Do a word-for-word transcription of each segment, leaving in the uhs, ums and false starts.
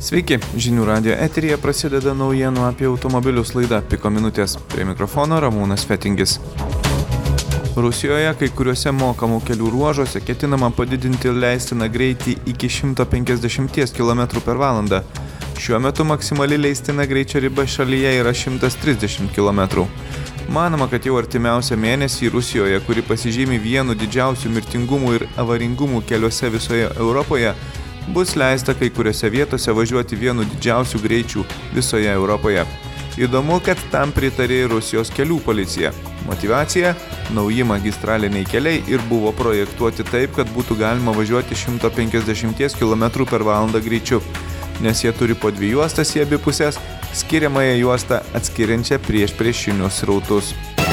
Sveiki, Žinių radijo eteryje prasideda naujienų apie automobilius laida Piko minutės. Prie mikrofono Ramūnas Fetingis. Rusijoje kai kuriuose mokamų kelių ruožuose ketinama padidinti leistiną greitį iki šimto penkiasdešimt kilometrų per valandą. Šiuo metu maksimali leistina greičio riba šalyje yra šimtas trisdešimt kilometrų. Manoma, kad jau artimiausią mėnesį Rusijoje, kuri pasižymi vienu didžiausių mirtingumų ir avaringumų keliuose visoje Europoje, bus leista kai kuriuose vietose važiuoti vienu didžiausių greičių visoje Europoje. Įdomu, kad tam pritarė Rusijos kelių policija. Motyvacija – nauji magistraliniai keliai ir buvo projektuoti taip, kad būtų galima važiuoti šimto penkiasdešimt kilometrų per valandą greičiu, nes jie turi po dvi juostas į abi pusės, skiriamąją juostą atskiriančią prieš priešinius srautus.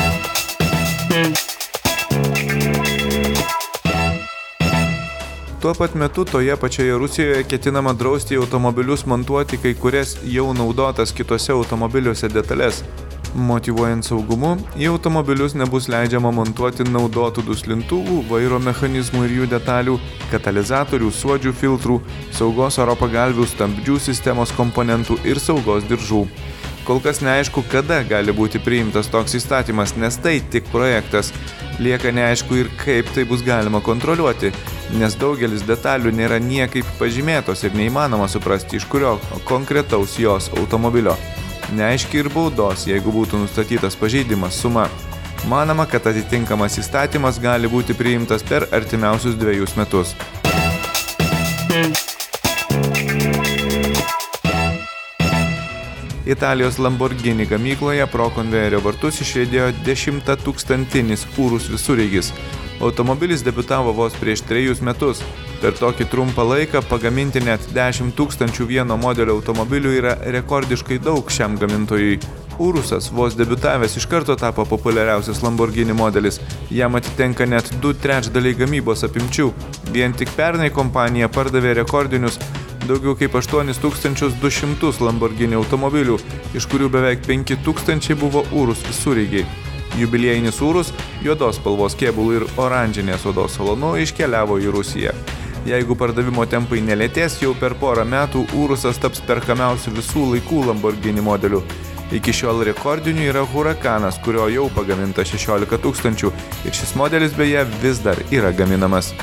Tuo pat metu toje pačioje Rusijoje ketinama drausti automobilius montuoti kai kurias jau naudotas kitose automobiliuose detalės. Motyvuojant saugumu, į automobilius nebus leidžiama montuoti naudotų duslintuvų, vairo mechanizmų ir jų detalių, katalizatorių, suodžių filtrų, saugos oro pagalvių, stabdžių sistemos komponentų ir saugos diržų. Kol kas neaišku, kada gali būti priimtas toks įstatymas, nes tai tik projektas. Lieka neaišku ir kaip tai bus galima kontroliuoti, nes daugelis detalių nėra niekaip pažymėtos ir neįmanoma suprasti, iš kurio konkretaus jos automobilio. Neaiški ir baudos, jeigu būtų nustatytas pažeidimas suma. Manoma, kad atitinkamas įstatymas gali būti priimtas per artimiausius dvejus metus. Italijos Lamborghini gamykloje pro konvejerio vartus išriedėjo dešimtatūkstantinis Urus visureigis. Automobilis debiutavo vos prieš trejus metus. Per tokį trumpą laiką pagaminti net dešimt tūkstančių vieno modelio automobilių yra rekordiškai daug šiam gamintojui. Urusas vos debiutavęs iš karto tapo populiariausias Lamborghini modelis. Jam atitenka net du trečdaliai gamybos apimčių. Vien tik pernai kompanija pardavė rekordinius daugiau kaip aštuonis tūkstančius du šimtus Lamborghini automobilių, iš kurių beveik penki tūkstančiai buvo Urus visureigiai. Jubiliejinis Urus, juodos spalvos kėbulų ir oranžinės odos salonu iškeliavo į Rusiją. Jeigu pardavimo tempai nelėtės, jau per porą metų Urusas taps perkamiausių visų laikų Lamborghini modelių. Iki šiol rekordiniu yra Hurakanas, kurio jau pagaminta šešiolika tūkstančių ir šis modelis beje vis dar yra gaminamas.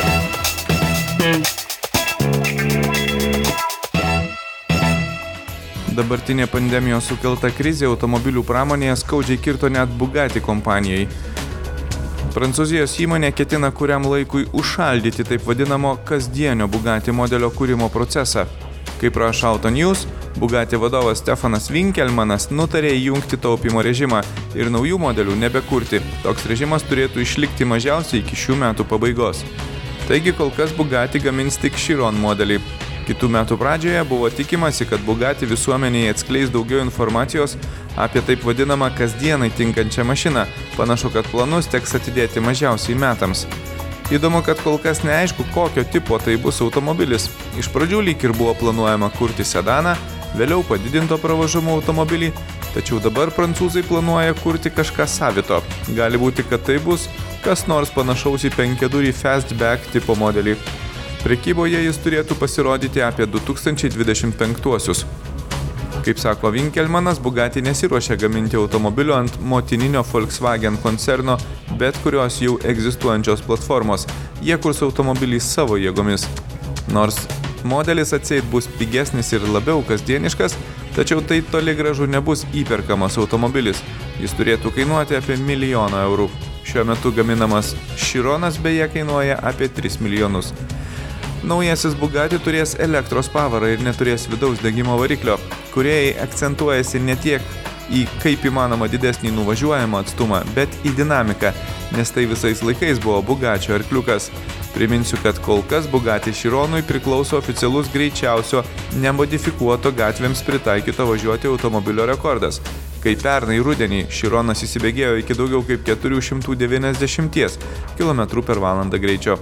Dabartinė pandemijos sukelta krizė automobilių pramonėje skaudžiai kirto net Bugatti kompanijai. Prancūzijos įmonė ketina kuriam laikui užšaldyti taip vadinamo kasdienio Bugatti modelio kūrimo procesą. Kaip rašo Auto News, Bugatti vadovas Stefanas Winkelmanas nutarė įjungti taupymo režimą ir naujų modelių nebekurti. Toks režimas turėtų išlikti mažiausiai iki šių metų pabaigos. Taigi kol kas Bugatti gamins tik Chiron modelį. Kitų metų pradžioje buvo tikimasi, kad Bugatti visuomenėje atskleis daugiau informacijos apie taip vadinamą kasdienai tinkančią mašiną. Panašu, kad planus teks atidėti mažiausiai metams. Įdomu, kad kol kas neaišku, kokio tipo tai bus automobilis. Iš pradžių lyg ir buvo planuojama kurti sedaną, vėliau padidinto pravažumo automobilį, tačiau dabar prancūzai planuoja kurti kažką savito. Gali būti, kad tai bus kas nors panašaus į penkiadurį Fastback tipo modelį. Prekyboje jis turėtų pasirodyti apie du tūkstančiai dvidešimt penktuosius. Kaip sako Winkelmanas, Bugatti nesiruošia gaminti automobilio ant motininio Volkswagen koncerno bet kurios jau egzistuojančios platformos. Jie kurs automobilį savo jėgomis. Nors modelis atseit bus pigesnis ir labiau kasdieniškas, tačiau tai toli gražu nebus įperkamas automobilis. Jis turėtų kainuoti apie milijoną eurų. Šiuo metu gaminamas Chironas beje kainuoja apie tris milijonus. Naujasis Bugatti turės elektros pavarą ir neturės vidaus degimo variklio. Kūrėjai akcentuojasi ne tiek į kaip įmanoma didesnį nuvažiuojamą atstumą, bet į dinamiką, nes tai visais laikais buvo Bugatti arkliukas. Priminsiu, kad kol kas Bugatti Chironui priklauso oficialus greičiausio nemodifikuoto gatvėms pritaikyto važiuoti automobilio rekordas. Kai pernai rudenį Chironas įsibėgėjo iki daugiau kaip keturi šimtai devyniasdešimt kilometrų per valandą greičio.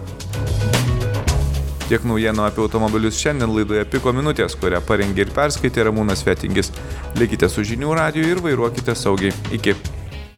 Tiek naujienų apie automobilius šiandien laidoje Piko minutės, kurią parengė ir perskaitė Ramūnas Fetingis. Likite su Žinių radiju ir vairuokite saugiai. Iki.